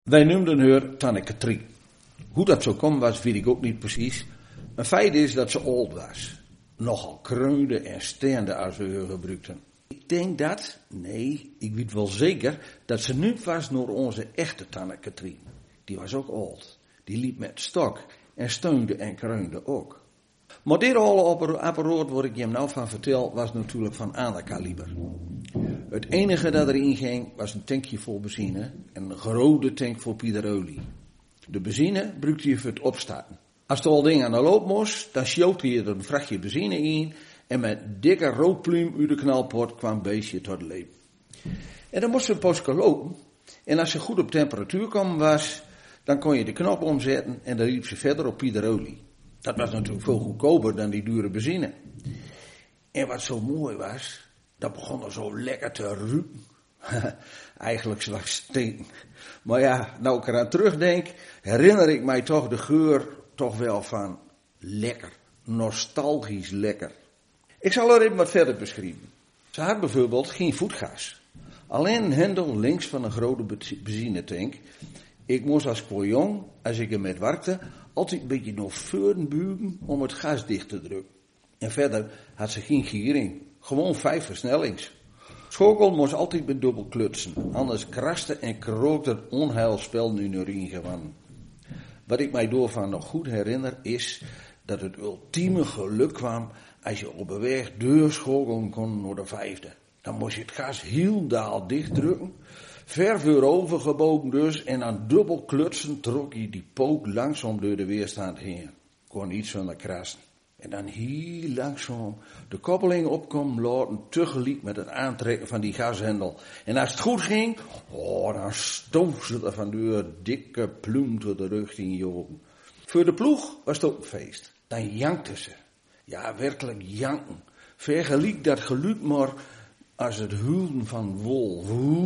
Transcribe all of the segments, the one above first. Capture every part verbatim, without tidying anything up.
Wij noemden haar Tante Katrien. Hoe dat zo kwam was, weet ik ook niet precies. Een feit is dat ze oud was. Nogal kreunde en steende als we haar gebruikten. Ik denk dat, nee, ik weet wel zeker, dat ze nu was naar onze echte Tante Katrien. Die was ook oud. Die liep met stok en steunde en kreunde ook. Maar dit alle apparaat waar ik je nou van vertel, was natuurlijk van ander kaliber. Het enige dat erin ging, was een tankje vol benzine en een grote tank vol pieterolie. De benzine gebruikte je voor het opstarten. Als het al ding aan de loop moest, dan sjouwde je er een vrachtje benzine in en met dikke rookpluim uit de knalpot kwam het beestje tot leven. En dan moest ze een postje lopen en als ze goed op temperatuur kwam was, dan kon je de knop omzetten en dan liep ze verder op pieterolie. Dat was natuurlijk veel goedkoper dan die dure benzine. En wat zo mooi was, dat begon er zo lekker te ruiken. Eigenlijk slechts steen. Maar ja, nou ik eraan terugdenk, herinner ik mij toch de geur toch wel van lekker. Nostalgisch lekker. Ik zal er even wat verder beschrijven. Ze had bijvoorbeeld geen voetgas. Alleen een hendel links van een grote benzinetank. Ik moest als jong, als ik ermee werkte, altijd een beetje naar voren buigen om het gas dicht te drukken. En verder had ze geen giering, gewoon vijf versnellings. Schokel moest altijd met dubbel klutsen, anders kraste en krookte het onheilspel nu naar ingewannen. Wat ik mij doorvan nog goed herinner is dat het ultieme geluk kwam als je op een weg deurschokelen kon naar de vijfde. Dan moest je het gas heel daal dichtdrukken, ver voorover gebogen dus, en aan dubbel klutsen trok je die pook langzaam door de weerstand heen. Kon niet zonder krassen. En dan heel langzaam de koppeling opkomen laten, tegelijk met het aantrekken van die gashendel. En als het goed ging, oh, dan stoof ze er van deur dikke pluim tot de rug in je ogen. Voor de ploeg was het ook een feest. Dan jankte ze. Ja, werkelijk janken. Vergelijk dat geluid maar als het huilen van wol.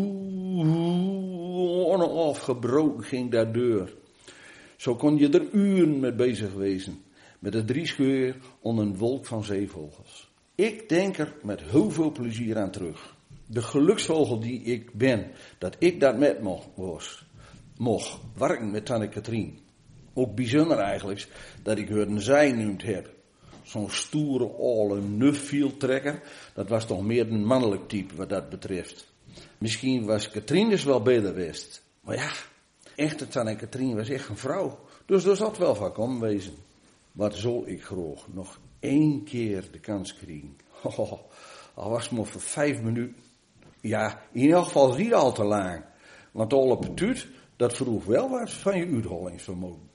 Onafgebroken ging dat deur. Zo kon je er uren mee bezig wezen. Met een driescheur onder een wolk van zeevogels. Ik denk er met heel veel plezier aan terug. De geluksvogel die ik ben, dat ik dat met mocht, was, mocht werken met Tante Katrien. Ook bijzonder eigenlijk dat ik haar een zij noemd heb. Zo'n stoere, oude nuffieltrekker, dat was toch meer een mannelijk type wat dat betreft. Misschien was Katrien dus wel beter geweest. Maar ja, echte Tante Katrien was echt een vrouw. Dus er zat wel van komen wezen. Wat zal ik graag nog één keer de kans krijgen. Oh, al was het maar voor vijf minuten. Ja, in ieder geval niet al te lang. Want alle petit, dat vroeg wel wat van je uitholingsvermogen.